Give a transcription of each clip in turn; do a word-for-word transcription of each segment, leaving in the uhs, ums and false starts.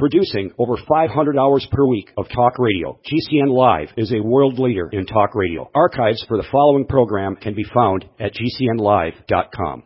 Producing over five hundred hours per week of talk radio, G C N Live is a world leader in talk radio. Archives for the following program can be found at G C N live dot com.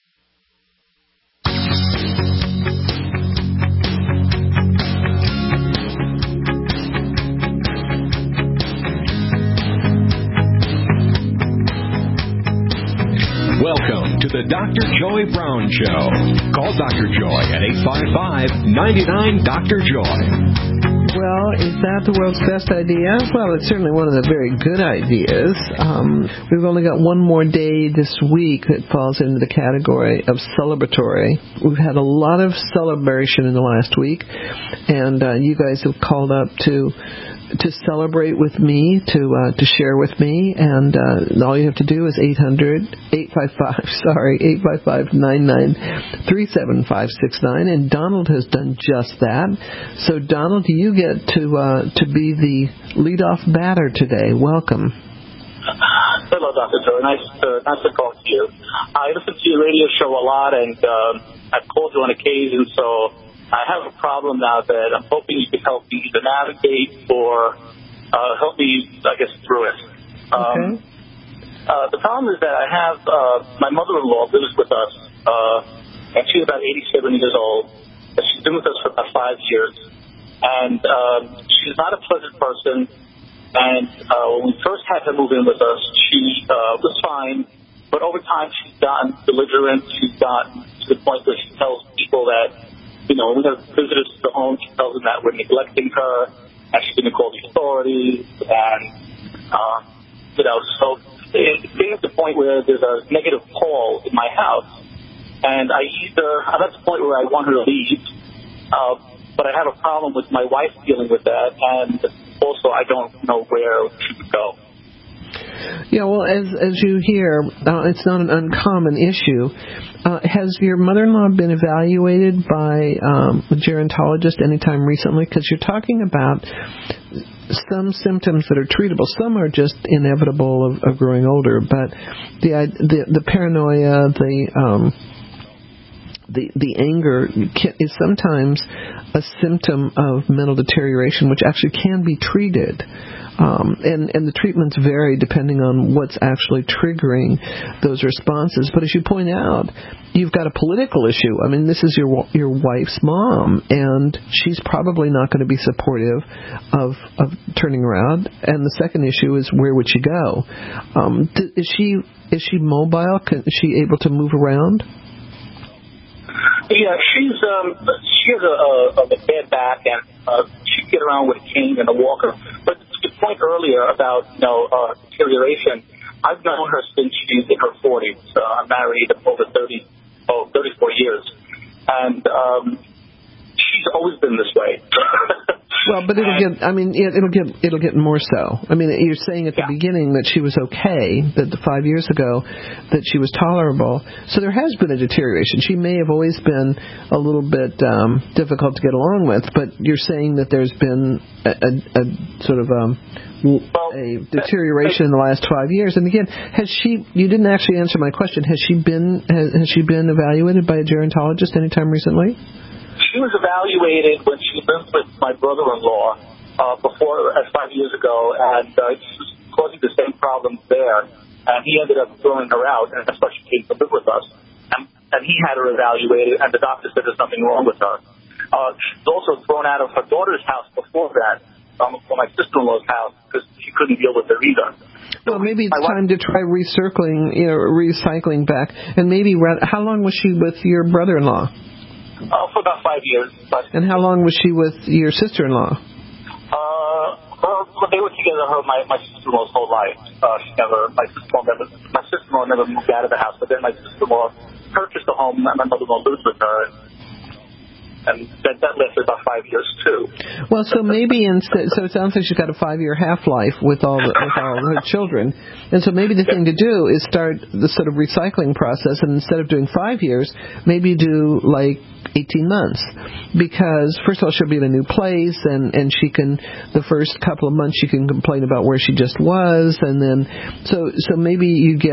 Welcome to the Doctor Joy Brown Show. Call Doctor Joy at eight five five, nine nine, Doctor Joy. Well, is that the world's best idea? Well, it's certainly one of the very good ideas. Um, we've only got one more day this week that falls into the category of celebratory. We've had a lot of celebration in the last week, and uh, you guys have called up to to celebrate with me, to uh, to share with me, and uh, all you have to do is eight hundred, eight five five, sorry, eight five five, nine nine, three seven five six nine, and Donald has done just that. So, Donald, you get to uh, to be the leadoff batter today. Welcome. Hello, Doctor Joe. Nice to, nice to talk to you. I listen to your radio show a lot, and um, I've called you on occasion, so I have a problem now that I'm hoping you can help me either navigate or uh, help me, I guess, through it. Um, okay. Uh, the problem is that I have uh, my mother-in-law lives with us, uh, and she's about eighty-seven years old. She's been with us for about five years, and um, she's not a pleasant person. And uh, when we first had her move in with us, she uh, was fine, but over time she's gotten belligerent. She's gotten to the point where she tells people that, you know, when we have visitors to the home, she tells them that we're neglecting her, and she's going to call the authorities, and, uh, you know, so it's getting to the point where there's a negative call in my house, and I either, I'm at the point where I want her to leave, uh, but I have a problem with my wife dealing with that, and also I don't know where she would go. Yeah, well, as as you hear, uh, it's not an uncommon issue. Uh, has your mother-in-law been evaluated by um, a gerontologist anytime recently? Because you're talking about some symptoms that are treatable. Some are just inevitable of, of growing older, but the the, the paranoia, the um, the the anger can, is sometimes a symptom of mental deterioration, which actually can be treated. Um, and, and the treatments vary depending on what's actually triggering those responses. But as you point out, you've got a political issue. I mean, this is your your wife's mom, and she's probably not going to be supportive of of turning around. And the second issue is, where would she go? Um, is she is she mobile? Can, is she able to move around? Yeah, she's um she has a, a, a bad back, and uh, she can get around with a cane and a walker. But to the point earlier about, you know, uh, deterioration, I've known her since she's in her forties. Uh, I'm married over thirty, oh, thirty-four years, and um, she's always been this way. Well, but it'll get, I mean, it, it'll get it'll get more so. I mean, you're saying at the yeah. beginning that she was okay, that the five years ago that she was tolerable. So there has been a deterioration. She may have always been a little bit um, difficult to get along with, but you're saying that there's been a, a, a sort of um, well, a deterioration in the last five years. And again, has she, you didn't actually answer my question, has she been, has, has she been evaluated by a gerontologist anytime recently? She was evaluated when she lived with my brother-in-law uh, before, uh, five years ago, and uh, she was causing the same problems there. And he ended up throwing her out, and that's why she came to live with us. And, and he had her evaluated, and the doctor said there's something wrong with her. Uh, she was also thrown out of her daughter's house before that, um, from my sister-in-law's house, because she couldn't deal with her either. Well, maybe it's time to try recircling, you know, recycling back. And maybe, how long was she with your brother-in-law? Uh, for about five years. But and how long was she with your sister-in-law? Uh, her, they were together. Her, my, my sister-in-law's whole life. Uh, she never, my sister-in-law never, my sister-in-law never moved out of the house. But then my sister-in-law purchased a home, and my mother-in-law lived with her, and, and that, that lasted about five years too. Well, so maybe instead, so it sounds like she's got a five-year half-life with all the, with all her children, and so maybe the thing to do is start the sort of recycling process, and instead of doing five years, maybe do like eighteen months, because first of all she'll be in a new place, and and she can, the first couple of months she can complain about where she just was, and then so so maybe you get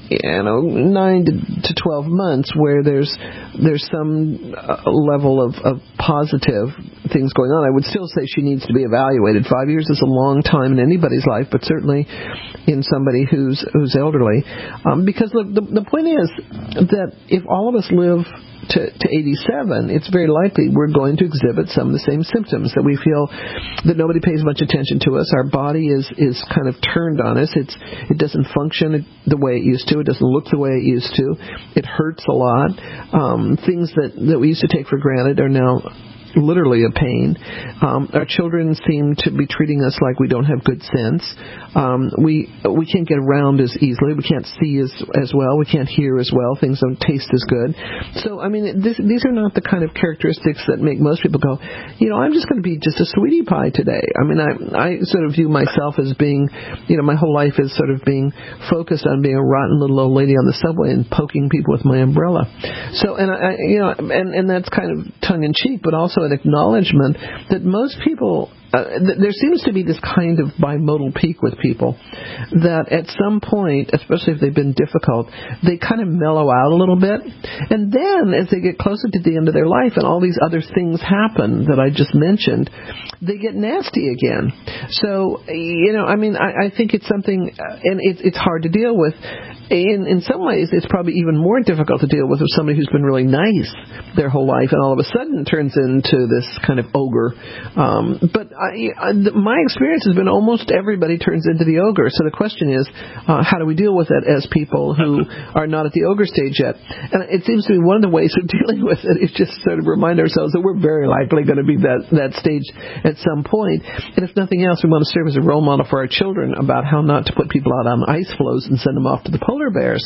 you know, nine to twelve months where there's there's some uh, level of, of positive things going on. I would still say she needs to be evaluated. Five years is a long time in anybody's life, but certainly in somebody who's who's elderly. Um, because look, the, the point is that if all of us live to, to eighty-seven, it's very likely we're going to exhibit some of the same symptoms, that we feel that nobody pays much attention to us. Our body is, is kind of turned on us. It's it doesn't function the way it used to. It doesn't look the way it used to. It hurts a lot. Um, things that, that we used to take for granted are now literally a pain. Um, our children seem to be treating us like we don't have good sense. Um, we we can't get around as easily. We can't see as as well. We can't hear as well. Things don't taste as good. So, I mean, this, these are not the kind of characteristics that make most people go, you know, I'm just going to be just a sweetie pie today. I mean, I I sort of view myself as being, you know, my whole life is sort of being focused on being a rotten little old lady on the subway and poking people with my umbrella. So, and I, you know, and, and that's kind of tongue in cheek, but also an acknowledgement that most people, uh, th- there seems to be this kind of bimodal peak with people that at some point, especially if they've been difficult, they kind of mellow out a little bit. And then as they get closer to the end of their life and all these other things happen that I just mentioned, they get nasty again. So, you know, I mean, I, I think it's something, uh, and it, it's hard to deal with. In, in some ways, it's probably even more difficult to deal with with somebody who's been really nice their whole life and all of a sudden turns into this kind of ogre. Um, but I, I, my experience has been almost everybody turns into the ogre. So the question is, uh, how do we deal with it as people who are not at the ogre stage yet? And it seems to me one of the ways of dealing with it is just sort of remind ourselves that we're very likely going to be that, that stage at some point. And if nothing else, we want to serve as a role model for our children about how not to put people out on ice floes and send them off to the polar bears.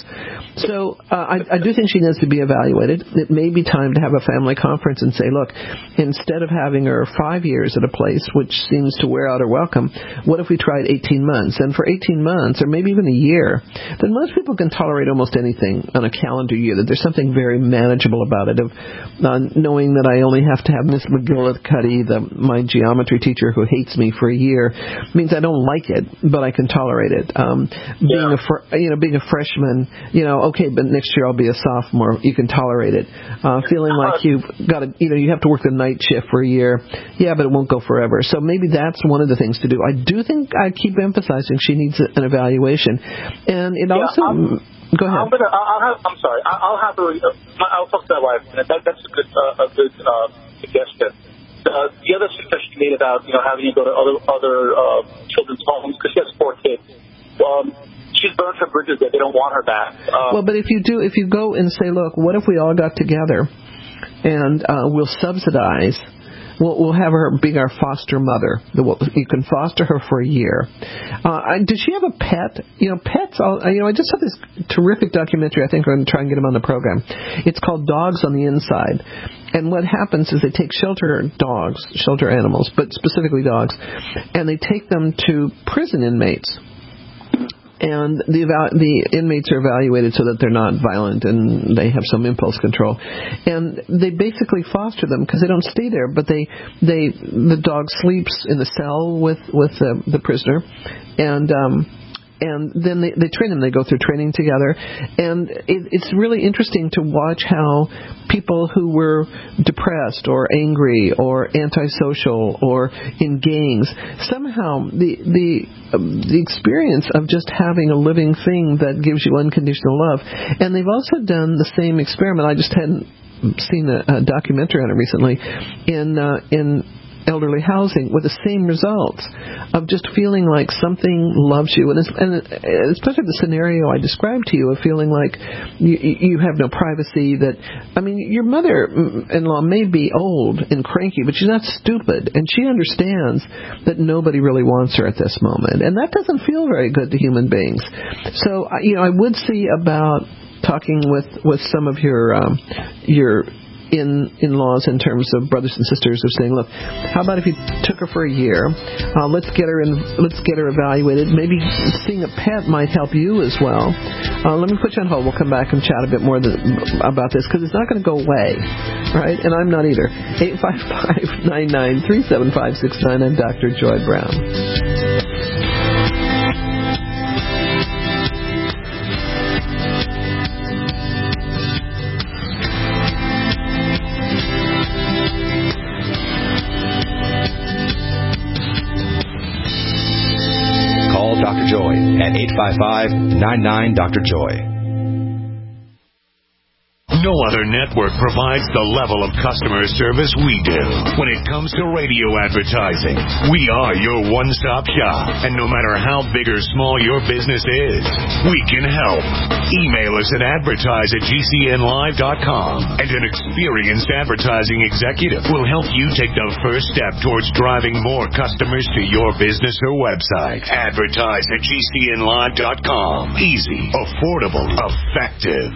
So uh, I, I do think she needs to be evaluated. It may be time to have a family conference and say, look, instead of having her five years at a place, which seems to wear out her welcome, what if we tried eighteen months? And for eighteen months, or maybe even a year, then most people can tolerate almost anything on a calendar year, that there's something very manageable about it, of uh, knowing that I only have to have Miss McGillicuddy, the, my geometry teacher who hates me for a year, means I don't like it, but I can tolerate it. Um, being yeah. a fr- you know, being a freshman, you know, okay, but next year I'll be a sophomore. You can tolerate it. Uh, feeling like you've got to, you know, you have to work the night shift for a year. Yeah, but it won't go forever. So maybe that's one of the things to do. I do think I keep emphasizing she needs an evaluation, and it yeah, also. I'm, go ahead. I'm gonna. I'll have. I'm sorry. I'll have her. I'll talk to my wife. That, that's a good. Uh, a good uh, suggestion. Uh, the other suggestion you made about, you know, having you go to other other uh, children's homes, because she has four kids. Um, She's burned her bridges there. They don't want her back. Um, well, but if you do, if you go and say, look, what if we all got together and uh, we'll subsidize, we'll, we'll have her being our foster mother. You can foster her for a year. Uh, does she have a pet? You know, pets, all, you know, I just saw this terrific documentary. I think I'm going to try and get them on the program. It's called Dogs on the Inside. And what happens is they take shelter dogs, shelter animals, but specifically dogs, and they take them to prison inmates. And the the inmates are evaluated so that they're not violent and they have some impulse control. And they basically foster them because they don't stay there, but they they the dog sleeps in the cell with with the, the prisoner, and um, and then they, they train them. They go through training together, and it, it's really interesting to watch how people who were depressed or angry or antisocial or in gangs, somehow the the um, the experience of just having a living thing that gives you unconditional love. And they've also done the same experiment. I just hadn't seen a, a documentary on it recently in uh, in. elderly housing with the same results of just feeling like something loves you, and, and especially the scenario I described to you of feeling like you, you have no privacy. That I mean, your mother-in-law may be old and cranky, but she's not stupid, and she understands that nobody really wants her at this moment, and that doesn't feel very good to human beings. So, you know, I would see about talking with with some of your um, your in in-laws in terms of brothers and sisters of saying, look, how about if you took her for a year? Uh, let's get her in. Let's get her evaluated. Maybe seeing a pet might help you as well. Uh, let me put you on hold. We'll come back and chat a bit more th- about this because it's not going to go away, right? And I'm not either. eight five five, nine nine three, seven five six nine. I'm Doctor Joy Brown. eight five five, nine nine, D R Joy. No other network provides the level of customer service we do. When it comes to radio advertising, we are your one-stop shop. And no matter how big or small your business is, we can help. Email us at advertise at G C N live dot com, and an experienced advertising executive will help you take the first step towards driving more customers to your business or website. Advertise at G C N live dot com. Easy, affordable, effective.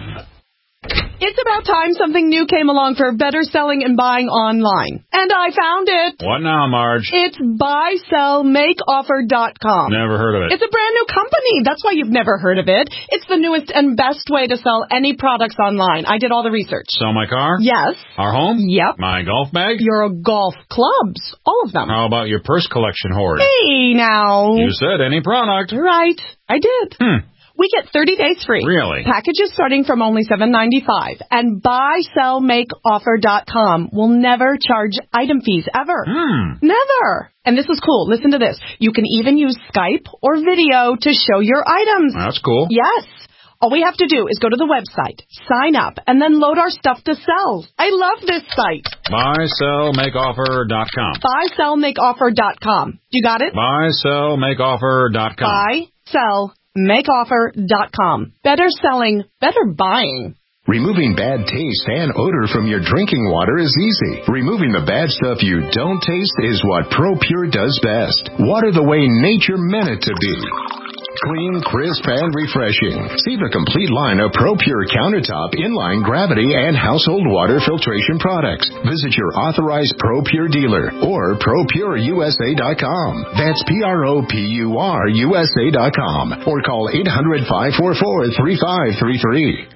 It's about time something new came along for better selling and buying online. And I found it. What now, Marge? It's buy sell make offer dot com. Never heard of it. It's a brand new company. That's why you've never heard of it. It's the newest and best way to sell any products online. I did all the research. Sell my car? Yes. Our home? Yep. My golf bag? Your golf clubs. All of them. How about your purse collection hoard? Hey, now. You said any product. Right. I did. Hmm. We get thirty days free. Really? Packages starting from only seven ninety-five. And buy sell make offer dot com will never charge item fees ever. Hmm. Never. And this is cool. Listen to this. You can even use Skype or video to show your items. That's cool. Yes. All we have to do is go to the website, sign up, and then load our stuff to sell. I love this site. buy sell make offer dot com. buy sell make offer dot com. You got it? buy sell make offer dot com. buy sell make offer dot com. Better selling, better buying. Removing bad taste and odor from your drinking water is easy. Removing the bad stuff you don't taste is what ProPure does best. Water the way nature meant it to be. Clean, crisp, and refreshing. See the complete line of ProPure countertop, inline, gravity, and household water filtration products. Visit your authorized ProPure dealer or pro pure U S A dot com. That's P R O P U R U S A dot com or call eight hundred, five four four, three five three three.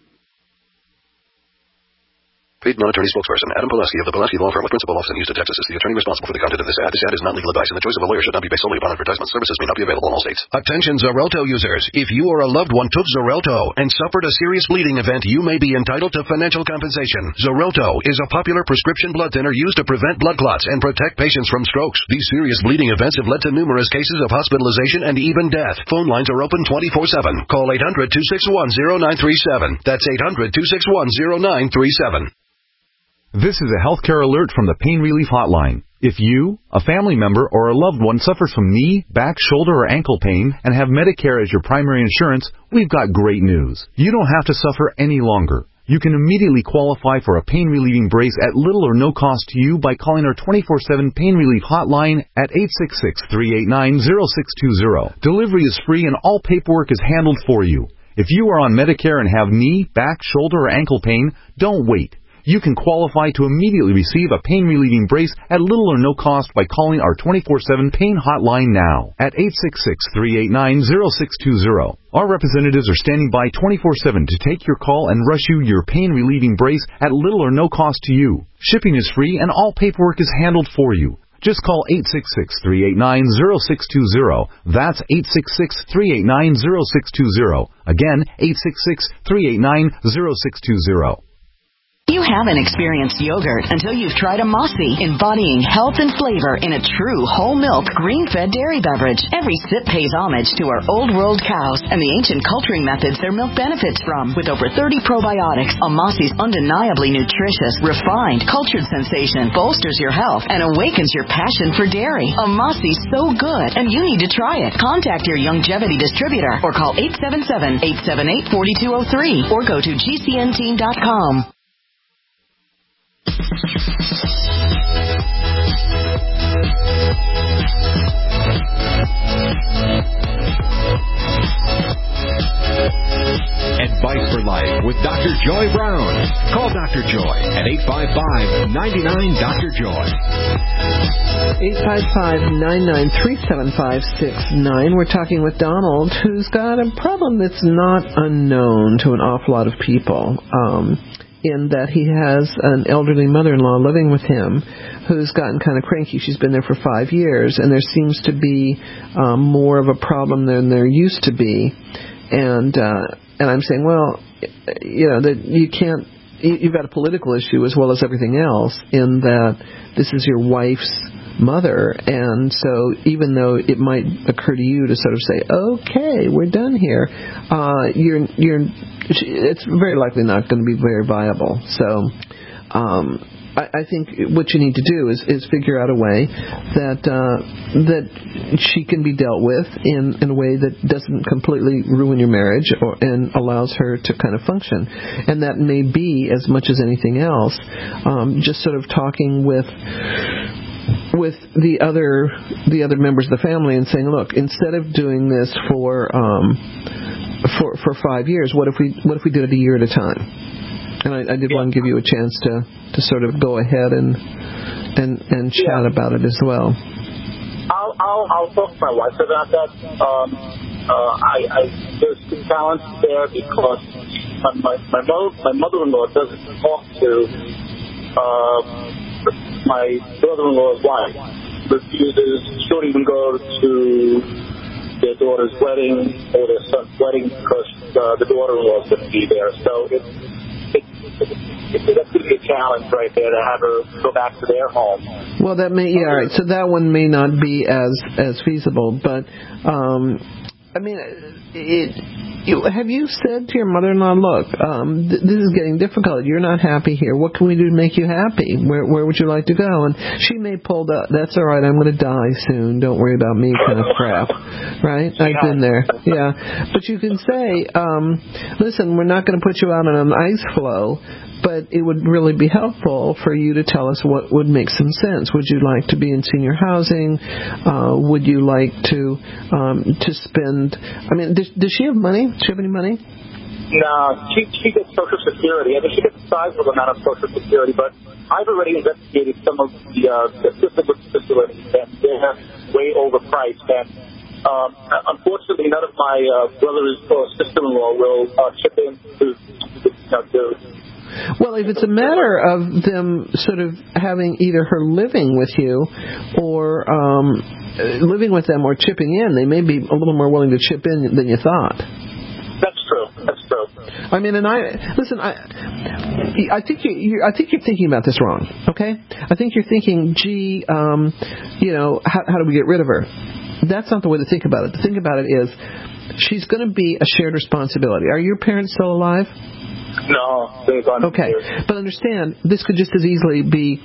Paid non-attorney spokesperson Adam Pulaski of the Pulaski Law Firm with principal office in Houston, Texas is the attorney responsible for the content of this ad. This ad is not legal advice, and the choice of a lawyer should not be based solely upon advertisement. Services may not be available in all states. Attention Xarelto users. If you or a loved one took Xarelto and suffered a serious bleeding event, you may be entitled to financial compensation. Xarelto is a popular prescription blood thinner used to prevent blood clots and protect patients from strokes. These serious bleeding events have led to numerous cases of hospitalization and even death. Phone lines are open twenty-four seven. Call eight hundred, two six one, zero nine three seven. That's eight hundred, two six one, zero nine three seven. This is a healthcare alert from the Pain Relief Hotline. If you, a family member, or a loved one suffers from knee, back, shoulder, or ankle pain and have Medicare as your primary insurance, we've got great news. You don't have to suffer any longer. You can immediately qualify for a pain-relieving brace at little or no cost to you by calling our twenty-four seven Pain Relief Hotline at eight six six, three eight nine, zero six two zero. Delivery is free and all paperwork is handled for you. If you are on Medicare and have knee, back, shoulder, or ankle pain, don't wait. You can qualify to immediately receive a pain-relieving brace at little or no cost by calling our twenty-four seven Pain Hotline now at eight six six, three eight nine, zero six two zero. Our representatives are standing by twenty-four seven to take your call and rush you your pain-relieving brace at little or no cost to you. Shipping is free and all paperwork is handled for you. Just call eight six six, three eight nine, zero six two zero. That's eight six six, three eight nine, zero six two zero. Again, eight six six, three eight nine, zero six two zero. You haven't experienced yogurt until you've tried a Mossy, embodying health and flavor in a true whole milk, green-fed dairy beverage. Every sip pays homage to our old world cows and the ancient culturing methods their milk benefits from. With over thirty probiotics, a Mossy's undeniably nutritious, refined, cultured sensation bolsters your health and awakens your passion for dairy. A Mossy's so good, and you need to try it. Contact your Youngevity distributor or call eight seven seven, eight seven eight, four two zero three or go to G C N team dot com. Advice for Life with Doctor Joy Brown. Call Doctor Joy at eight five five, nine nine, Doctor Joy. eight five five, nine nine three, seven five six nine. We're talking with Donald, who's got a problem that's not unknown to an awful lot of people. Um, in that he has an elderly mother-in-law living with him who's gotten kind of cranky. She's been there for five years, and there seems to be um, more of a problem than there used to be. And uh, and I'm saying, well, you know, that you can't, you've got a political issue as well as everything else in that this is your wife's mother, and so even though it might occur to you to sort of say, okay, we're done here, uh, you're you're it's very likely not going to be very viable. So um, I, I think what you need to do is, is figure out a way that uh, that she can be dealt with in, in a way that doesn't completely ruin your marriage or, and allows her to kind of function. And that may be, as much as anything else, um, just sort of talking with with the other the other members of the family and saying, look, instead of doing this for um, for for five years, what if we what if we did it a year at a time? And I, I did yeah. want to give you a chance to, to sort of go ahead and and and chat yeah. about it as well. I'll I'll I'll talk to my wife about that. Um, uh, I, I there's some balance there because my my mother my mother-in-law doesn't talk to uh, my brother-in-law's wife. Refuses. She won't even go to their daughter's wedding or their son's wedding because uh, the daughter-in-law is going to be there. So it's It's, that's going to be a challenge right there to have her go back to their home. Well, that may, yeah, all right. So that one may not be as as feasible, but um, I mean, it. You, have you said to your mother-in-law, look, um, th- this is getting difficult. You're not happy here. What can we do to make you happy? Where where would you like to go? And she may pull the, that's all right, I'm going to die soon. Don't worry about me kind of crap. Right? I've been there. Yeah. But you can say, um, listen, we're not going to put you out on an ice floe, but it would really be helpful for you to tell us what would make some sense. Would you like to be in senior housing? Uh, would you like to um, to spend? I mean, does, does she have money? Does she have any money? No, she she gets Social Security. I mean, she gets a sizable amount of Social Security, but I've already investigated some of the uh, assisted living facilities, and they're way overpriced. And um, unfortunately, none of my uh, brothers or sister-in-law will uh, chip in to, to, you know, to Well, if it's a matter of them sort of having either her living with you or um, living with them or chipping in, they may be a little more willing to chip in than you thought. That's true. That's true. I mean, and I listen. I, I think you, you're, I think you're thinking about this wrong. Okay, I think you're thinking, gee, um, you know, how, how do we get rid of her? That's not the way to think about it. To think about it is, she's going to be a shared responsibility. Are your parents still alive? No, they've gone. Okay, but understand, this could just as easily be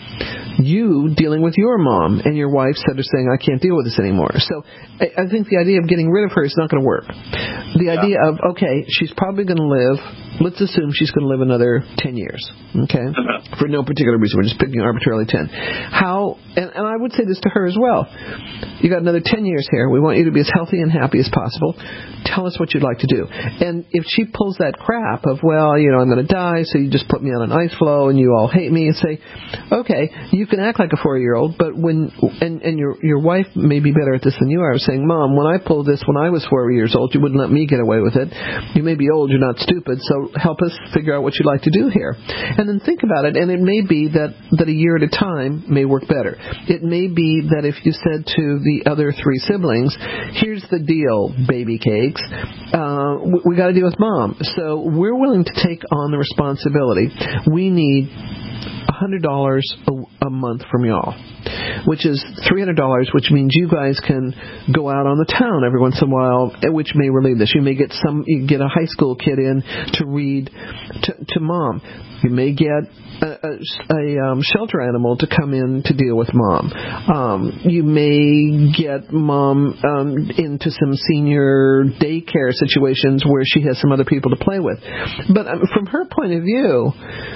you dealing with your mom and your wife said, saying, I can't deal with this anymore. So I, I think the idea of getting rid of her is not going to work. The idea yeah. of, okay, she's probably going to live, let's assume she's going to live another ten years, okay, mm-hmm. for no particular reason. We're just picking arbitrarily ten. How, and, and I would say this to her as well. You got another ten years here. We want you to be as healthy and happy as possible. Tell us what you'd like to do. And if she pulls that crap of, well, you know, I'm going to die, so you just put me on an ice floe and you all hate me, and say, okay, you can act like a four-year-old, but when, and, and your your wife may be better at this than you are, saying, Mom, when I pulled this when I was four years old, you wouldn't let me get away with it. You may be old, you're not stupid, so help us figure out what you'd like to do here. And then think about it, and it may be that, that a year at a time may work better. It may be that if you said to the other three siblings, here's the deal, baby cakes, uh, we, we got to deal with Mom, so we're willing to take on the responsibility. We need one hundred dollars a, a month from y'all, which is three hundred dollars, which means you guys can go out on the town every once in a while, which may relieve this. You may get some, you get a high school kid in to read to, to Mom. You may get a, a, a um, shelter animal to come in to deal with Mom. Um, you may get Mom um, into some senior daycare situations where she has some other people to play with. But um, from her point of view,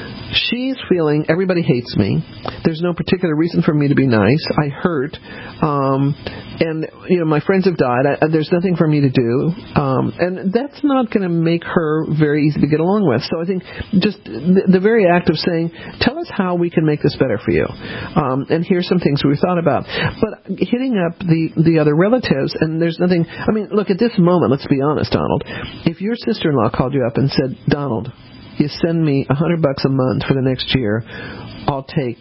she's feeling everybody hates me. There's no particular reason for me to be nice. I hurt. Um, and, you know, my friends have died. I, there's nothing for me to do. Um, and that's not going to make her very easy to get along with. So I think just the, the very act of saying, tell us how we can make this better for you. Um, and here's some things we thought about. But hitting up the, the other relatives, and there's nothing, I mean, look, at this moment, let's be honest, Donald. If your sister-in-law called you up and said, Donald, you send me a hundred bucks a month for the next year, I'll take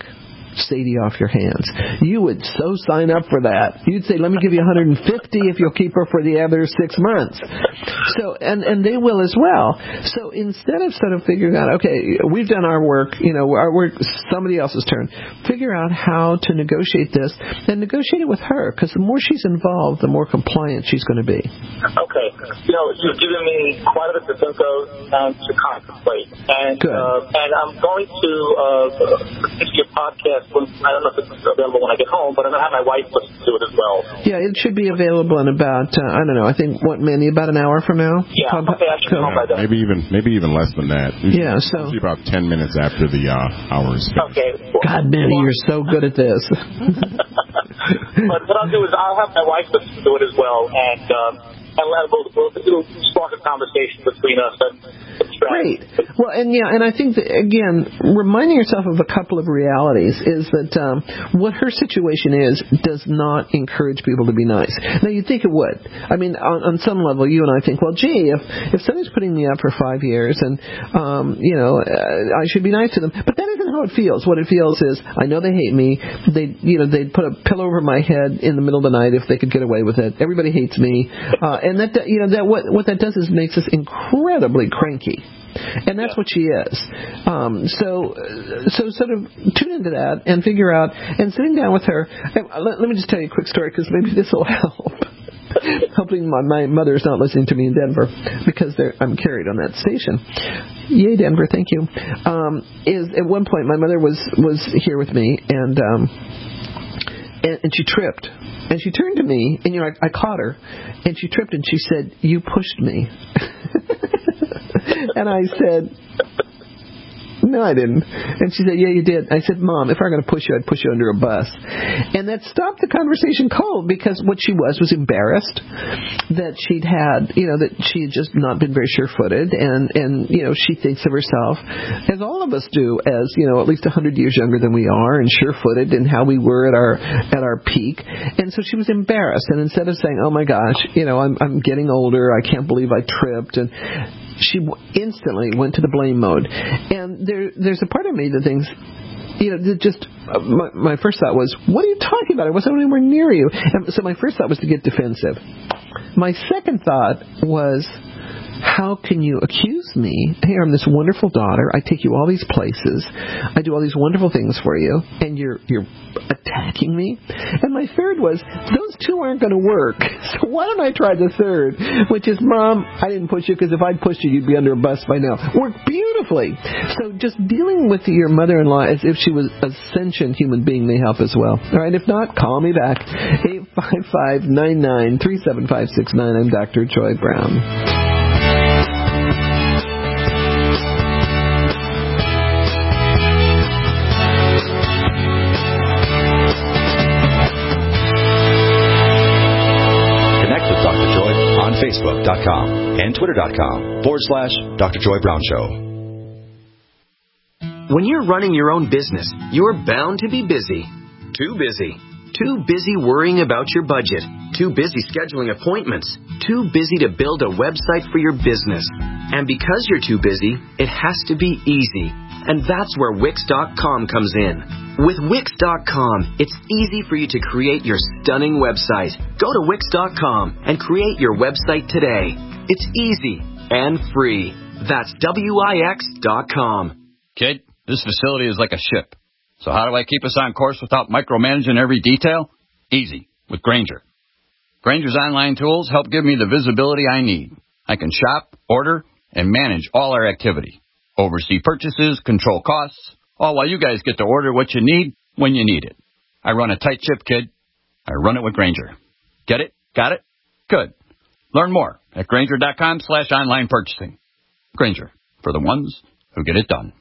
Sadie off your hands. You would so sign up for that. You'd say, let me give you one hundred fifty if you'll keep her for the other six months. So, and, and they will as well. So instead of sort of figuring out, okay, we've done our work, you know, our work, somebody else's turn, figure out how to negotiate this and negotiate it with her, because the more she's involved, the more compliant she's going to be. Okay. You know, you've given me quite a bit to think of and to contemplate. And, Good. Uh, and I'm going to uh, listen to your podcast. When, I don't know if it's available when I get home, but I'm going to have my wife listen to it as well. Yeah, it should be available in about, uh, I don't know, I think, what, Manny, about an hour from now? Yeah, okay, I should be home by then. Maybe even, maybe even less than that. Usually, yeah, so. Usually about ten minutes after the uh, hour is finished. Okay. God, Manny, you're so good at this. But what I'll do is I'll have my wife listen to it as well, and um, and we'll, we'll, we'll spark a conversation between us. And Great. Well, and yeah, and I think that, again, reminding yourself of a couple of realities is that um, what her situation is does not encourage people to be nice. Now, you'd think it would. I mean, on, on some level, you and I think, well, gee, if, if somebody's putting me up for five years and, um, you know, uh, I should be nice to them. But that isn't how it feels. What it feels is, I know they hate me. They, you know, they'd put a pillow over my head in the middle of the night if they could get away with it. Everybody hates me. Uh, and that, you know, that what, what that does is makes us incredibly cranky. And that's what she is. Um, so, so sort of tune into that and figure out, and sitting down with her, and let, let me just tell you a quick story, because maybe this will help. Hoping my, my mother's not listening to me in Denver, because I'm carried on that station. Yay, Denver, thank you. Um, is at one point my mother was, was here with me, and, um, and and she tripped. And she turned to me, and you know, I, I caught her, and she tripped, and she said, "You pushed me." And I said, "No, I didn't." And she said, "Yeah, you did." I said, "Mom, if I were going to push you, I'd push you under a bus." And that stopped the conversation cold, because what she was was embarrassed that she'd had, you know, that she had just not been very sure-footed, and, and you know, she thinks of herself, as all of us do, as, you know, at least one hundred years younger than we are, and sure-footed in how we were at our at our peak. And so she was embarrassed, and instead of saying, "Oh my gosh, you know, I'm I'm getting older, I can't believe I tripped," and she instantly went to the blame mode. And there, there's a part of me that thinks, you know, that just, uh, my, my first thought was, what are you talking about? I wasn't anywhere near you. And so my first thought was to get defensive. My second thought was, how can you accuse me? Hey, I'm this wonderful daughter. I take you all these places. I do all these wonderful things for you, and you're you're attacking me. And my third was, those two aren't going to work. So why don't I try the third, which is, Mom, I didn't push you, because if I'd pushed you, you'd be under a bus by now. Worked beautifully. So just dealing with your mother-in-law as if she was a sentient human being may help as well. All right, if not, call me back. eight five five, nine nine, three seven five six nine. I'm Doctor Joy Brown. Facebook.com and Twitter.com forward slash Doctor Joy Brown Show. When you're running your own business, you're bound to be busy. Too busy. Too busy worrying about your budget. Too busy scheduling appointments. Too busy to build a website for your business. And because you're too busy, it has to be easy. And that's where Wix dot com comes in. With Wix dot com, it's easy for you to create your stunning website. Go to Wix dot com and create your website today. It's easy and free. That's W I X dot com. Kid, this facility is like a ship. So how do I keep us on course without micromanaging every detail? Easy, with Grainger. Grainger's online tools help give me the visibility I need. I can shop, order, and manage all our activity. Oversee purchases, control costs, all while you guys get to order what you need when you need it. I run a tight ship, kid. I run it with Grainger. Get it? Got it? Good. Learn more at Grainger.com slash online purchasing. Grainger, for the ones who get it done.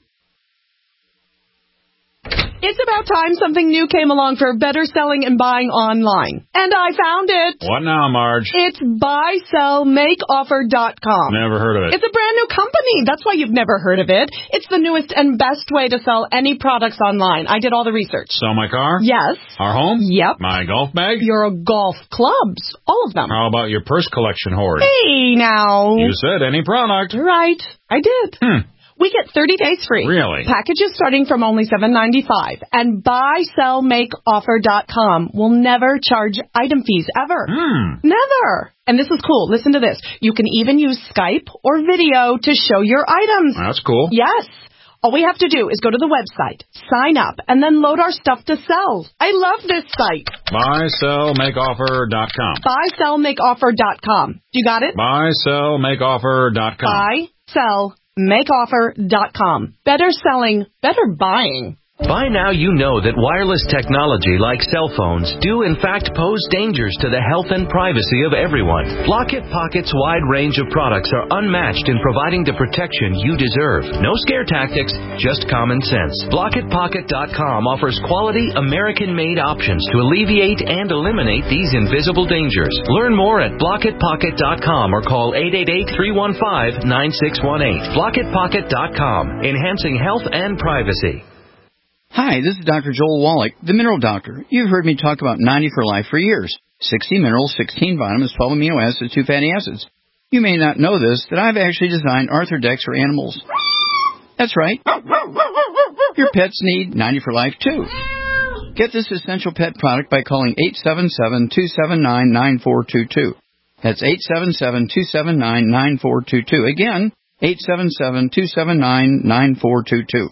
It's about time something new came along for better selling and buying online. And I found it. What now, Marge? It's buy sell make offer dot com. Never heard of it. It's a brand new company. That's why you've never heard of it. It's the newest and best way to sell any products online. I did all the research. Sell my car? Yes. Our home? Yep. My golf bag? Your golf clubs. All of them. How about your purse collection hoard? Hey, now. You said any product. Right. I did. Hmm. We get thirty days free. Really? Packages starting from only seven ninety-five. And buy sell make offer dot com will never charge item fees ever. Hmm. Never. And this is cool. Listen to this. You can even use Skype or video to show your items. That's cool. Yes. All we have to do is go to the website, sign up, and then load our stuff to sell. I love this site. buy sell make offer dot com. buy sell make offer dot com. You got it? buy sell make offer dot com. buy sell make offer dot com. Better selling, better buying. By now you know that wireless technology like cell phones do in fact pose dangers to the health and privacy of everyone. Blockit Pocket's wide range of products are unmatched in providing the protection you deserve. No scare tactics, just common sense. Blockit Pocket dot com offers quality American-made options to alleviate and eliminate these invisible dangers. Learn more at Blockit Pocket dot com or call eight eight eight, three one five, nine six one eight. Blockit Pocket dot com, enhancing health and privacy. Hi, this is Doctor Joel Wallach, the Mineral Doctor. You've heard me talk about ninety for Life for years. sixty minerals, sixteen vitamins, twelve amino acids, two fatty acids. You may not know this, that I've actually designed Arthrodex for animals. That's right. Your pets need ninety for Life, too. Get this essential pet product by calling eight seven seven, two seven nine, nine four two two. That's eight seven seven, two seven nine, nine four two two. Again, eight seven seven, two seven nine, nine four two two.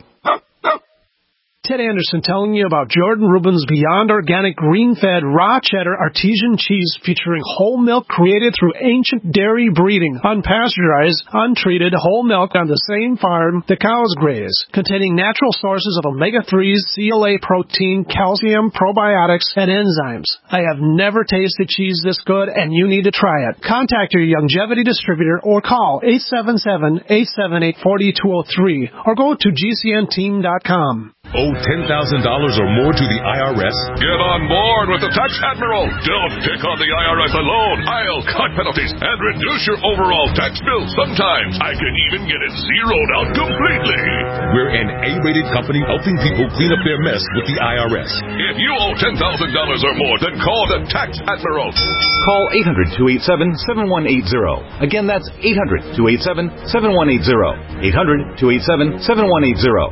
Ted Anderson telling you about Jordan Rubin's Beyond Organic Green-Fed Raw Cheddar Artesian Cheese featuring whole milk created through ancient dairy breeding, unpasteurized, untreated whole milk on the same farm the cows graze, containing natural sources of omega threes, C L A protein, calcium, probiotics, and enzymes. I have never tasted cheese this good, and you need to try it. Contact your Youngevity distributor or call eight seven seven, eight seven eight, four two zero three or go to G C N team dot com. Owe ten thousand dollars or more to the I R S? Get on board with the Tax Admiral. Don't pick on the I R S alone. I'll cut penalties and reduce your overall tax bill. Sometimes I can even get it zeroed out completely. We're an A-rated company helping people clean up their mess with the I R S. If you owe ten thousand dollars or more, then call the Tax Admiral. Call eight hundred, two eight seven, seven one eight zero. Again, that's eight hundred, two eight seven, seven one eight zero. eight hundred, two eight seven, seven one eight zero.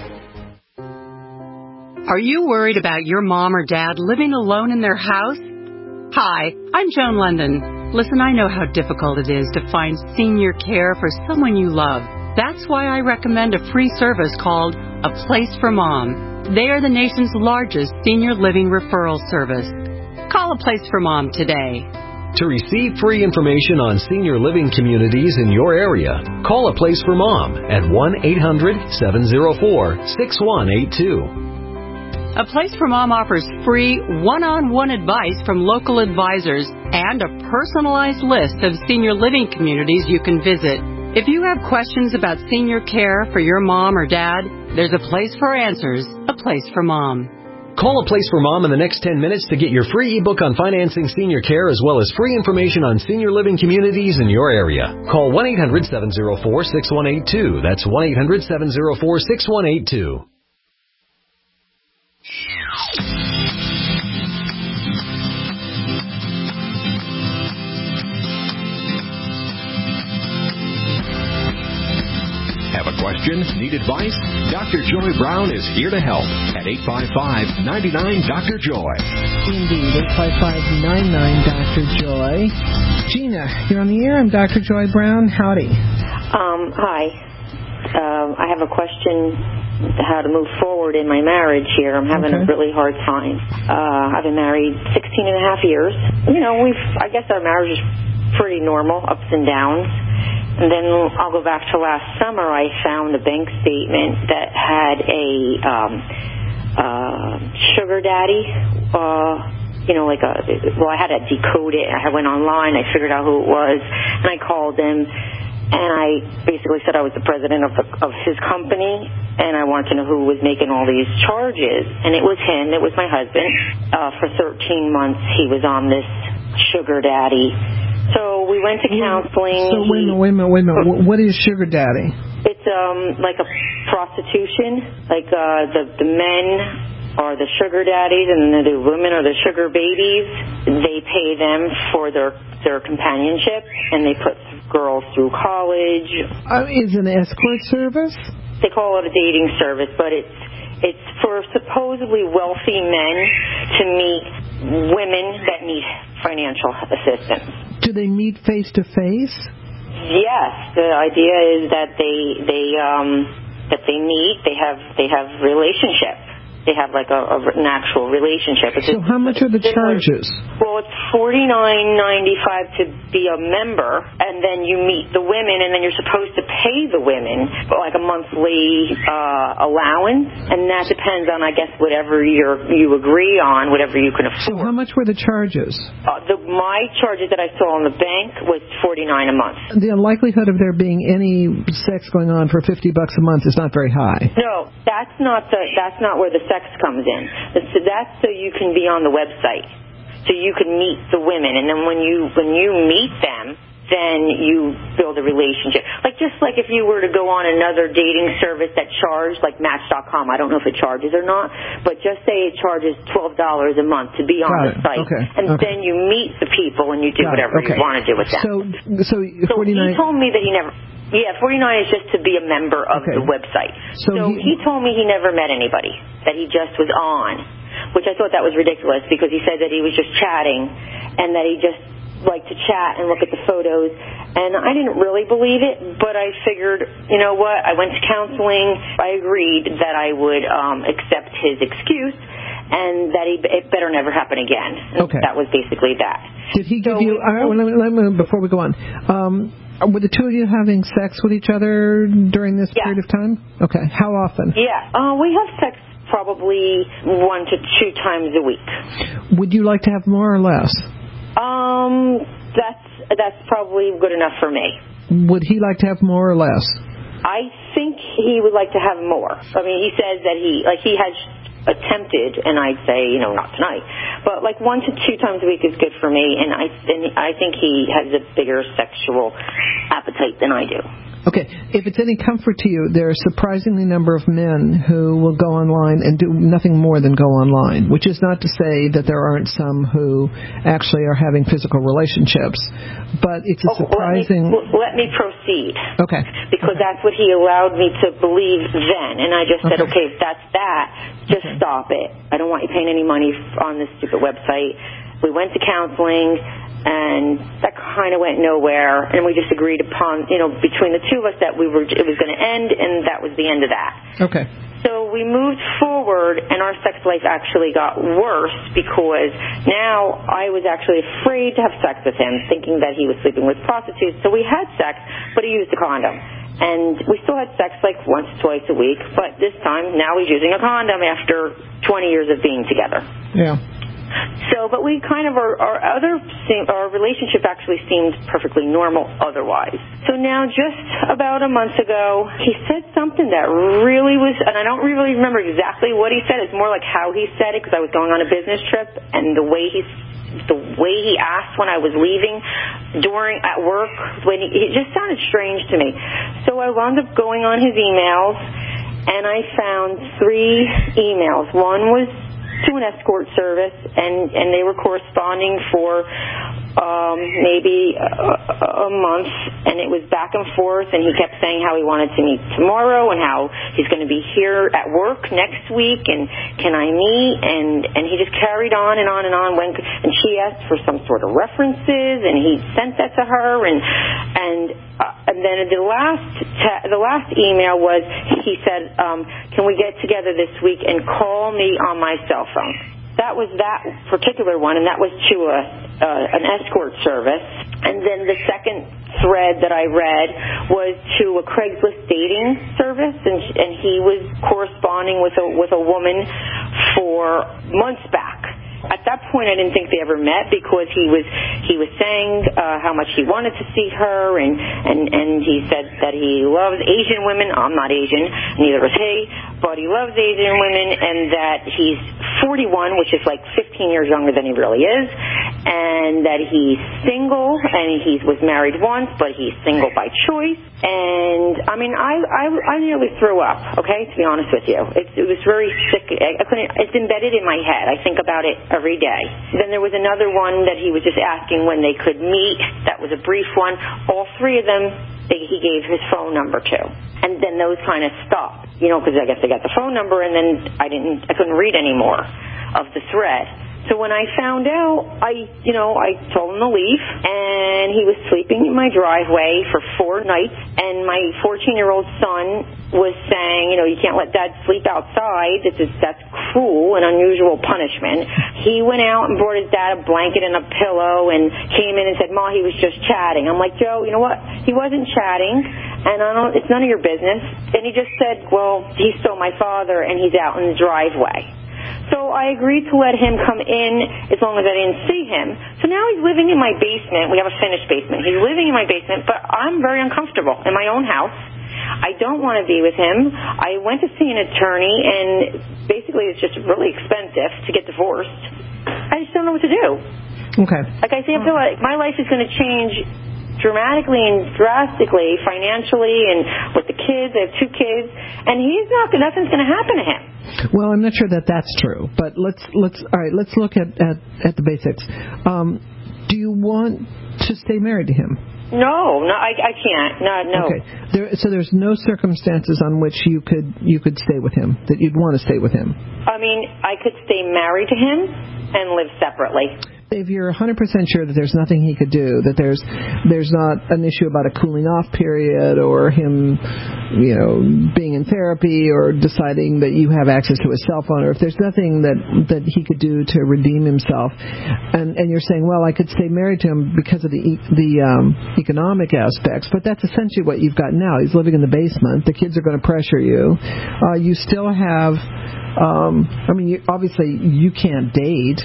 Are you worried about your mom or dad living alone in their house? Hi, I'm Joan London. Listen, I know how difficult it is to find senior care for someone you love. That's why I recommend a free service called A Place for Mom. They are the nation's largest senior living referral service. Call A Place for Mom today. To receive free information on senior living communities in your area, call A Place for Mom at one eight hundred, seven oh four, six one eight two. A Place for Mom offers free one-on-one advice from local advisors and a personalized list of senior living communities you can visit. If you have questions about senior care for your mom or dad, there's a place for answers, A Place for Mom. Call A Place for Mom in the next ten minutes to get your free ebook on financing senior care as well as free information on senior living communities in your area. Call one eight hundred, seven oh four, six one eight two. That's one eight hundred, seven oh four, six one eight two. Have a question? Need advice? Doctor Joy Brown is here to help at eight five five, nine nine, Doctor Joy. Indeed, eight five five, nine nine, Doctor Joy. Gina, you're on the air. I'm Doctor Joy Brown. Howdy. Um, hi. Um, I have a question how to move forward in my marriage here. I'm having okay. a really hard time. Uh, I've been married sixteen and a half years. You know, we've, I guess our marriage is pretty normal, ups and downs. And then I'll go back to last summer. I found a bank statement that had a um, uh, sugar daddy, uh, you know, like a, well, I had to decode it. I went online. I figured out who it was, and I called him. And I basically said I was the president of, the, of his company, and I wanted to know who was making all these charges. And it was him. It was my husband. Uh, for thirteen months, he was on this sugar daddy. So we went to counseling. So wait a minute, wait a minute, wait a minute. What is sugar daddy? It's um like a prostitution. Like uh, the the men are the sugar daddies, and the, the women are the sugar babies. They pay them for their their companionship, and they put girls through college. Uh, is it an escort service? They call it a dating service, but it's it's for supposedly wealthy men to meet women that need financial assistance. Do they meet face to face? Yes, the idea is that they they um, that they meet. They have they have relationship. They have like a, a, an actual relationship. It's so how much are the charges? Well, it's forty-nine ninety-five to be a member, and then you meet the women, and then you're supposed to pay the women like a monthly uh, allowance, and that depends on, I guess, whatever you're, you agree on, whatever you can afford. So how much were the charges? Uh, the, my charges that I saw in the bank was forty-nine a month. The likelihood of there being any sex going on for fifty bucks a month is not very high. No, that's not the that's not where the sex comes in. So that's so you can be on the website, so you can meet the women, and then when you when you meet them, then you build a relationship. Like just like if you were to go on another dating service that charged, like Match dot com. I don't know if it charges or not, but just say it charges twelve dollars a month to be on Got the it. site, okay. and okay. then you meet the people and you do Got whatever okay. you want to do with them. So, so, so forty-nine... he told me that he never. Yeah, forty-nine is just to be a member of okay. the website. So, so he, he told me he never met anybody, that he just was on, which I thought that was ridiculous because he said that he was just chatting and that he just liked to chat and look at the photos. And I didn't really believe it, but I figured, you know what, I went to counseling. I agreed that I would um, accept his excuse and that he, it better never happen again. Okay. That was basically that. Did he give so you, we, uh, let me, let me, before we go on, um, were the two of you having sex with each other during this yeah. period of time? Okay. How often? Yeah. Uh, we have sex probably one to two times a week. Would you like to have more or less? Um, that's that's probably good enough for me. Would he like to have more or less? I think he would like to have more. I mean, he says that he, like, he has attempted, and I'd say, you know, not tonight, but like one to two times a week is good for me, and I, and I think he has a bigger sexual appetite than I do. Okay, if it's any comfort to you, there are a surprisingly number of men who will go online and do nothing more than go online, which is not to say that there aren't some who actually are having physical relationships, but it's a oh, surprising... Let me, let me proceed. Okay. Because okay. that's what he allowed me to believe then, and I just said, okay, okay if that's that, just okay. stop it. I don't want you paying any money on this stupid website. We went to counseling, and that kind of went nowhere, and we just agreed upon, you know, between the two of us that we were, it was going to end, and that was the end of that. Okay. So we moved forward, and our sex life actually got worse because now I was actually afraid to have sex with him, thinking that he was sleeping with prostitutes. So we had sex, but he used a condom. And we still had sex like once, twice a week, but this time now he's using a condom after twenty years of being together. Yeah. So, but we kind of, our, our other, our relationship actually seemed perfectly normal otherwise. So now just about a month ago, he said something that really was, and I don't really remember exactly what he said, it's more like how he said it because I was going on a business trip, and the way he, the way he asked when I was leaving during, at work, when he, it just sounded strange to me. So I wound up going on his emails, and I found three emails. One was to an escort service, and, and they were corresponding for um, maybe a, a month, and it was back and forth, and he kept saying how he wanted to meet tomorrow and how he's going to be here at work next week, and can I meet, and, and he just carried on and on and on, when, and she asked for some sort of references, and he sent that to her, and and uh, and then the last te- the last email was, he said, um, can we get together this week and call me on my cell phone? That was that particular one, and that was to a uh, an escort service. And then the second thread that I read was to a Craigslist dating service, and and he was corresponding with a with a woman for months back. At that point, I didn't think they ever met because he was he was saying uh, how much he wanted to see her, and, and, and he said that he loves Asian women. I'm not Asian, neither is he, but he loves Asian women, and that he's forty-one, which is like fifteen years younger than he really is, and that he's single, and he was married once, but he's single by choice. And, I mean, I I, I nearly threw up, okay, to be honest with you. It, it was very sick. I, I couldn't, it's embedded in my head. I think about it every day. Then there was another one that he was just asking when they could meet. That was a brief one. All three of them, they, he gave his phone number to. And then those kind of stopped, you know, because I guess they got the phone number, and then I didn't, I couldn't read any more of the thread. So when I found out, I, you know, I told him to leave, and he was sleeping in my driveway for four nights, and my fourteen-year-old son was saying, you know, you can't let Dad sleep outside. This is, that's cruel and unusual punishment. He went out and brought his dad a blanket and a pillow and came in and said, Ma, he was just chatting. I'm like, Joe, you know what? He wasn't chatting, and I don't, it's none of your business. And he just said, well, he's still my father, and he's out in the driveway. So I agreed to let him come in as long as I didn't see him. So now he's living in my basement. We have a finished basement. He's living in my basement, but I'm very uncomfortable in my own house. I don't want to be with him. I went to see an attorney, and basically it's just really expensive to get divorced. I just don't know what to do. Okay. Like I say, I feel like my life is going to change dramatically and drastically financially and with the kids. I have two kids, and he's not, nothing's going to happen to him. Well, I'm not sure that that's true, but let's let's all right. Let's look at at, at the basics. Um, do you want to stay married to him? No, no, I, I can't. No, no. Okay. There, so there's no circumstances on which you could you could stay with him, that you'd want to stay with him. I mean, I could stay married to him and live separately. If you're one hundred percent sure that there's nothing he could do, that there's there's not an issue about a cooling off period or him, you know, being in therapy or deciding that you have access to his cell phone, or if there's nothing that that he could do to redeem himself, and and you're saying, well, I could stay married to him because of the the um, economic aspects, but that's essentially what you've got now. He's living in the basement. The kids are going to pressure you. Uh, you still have, um, I mean, you, obviously you can't date.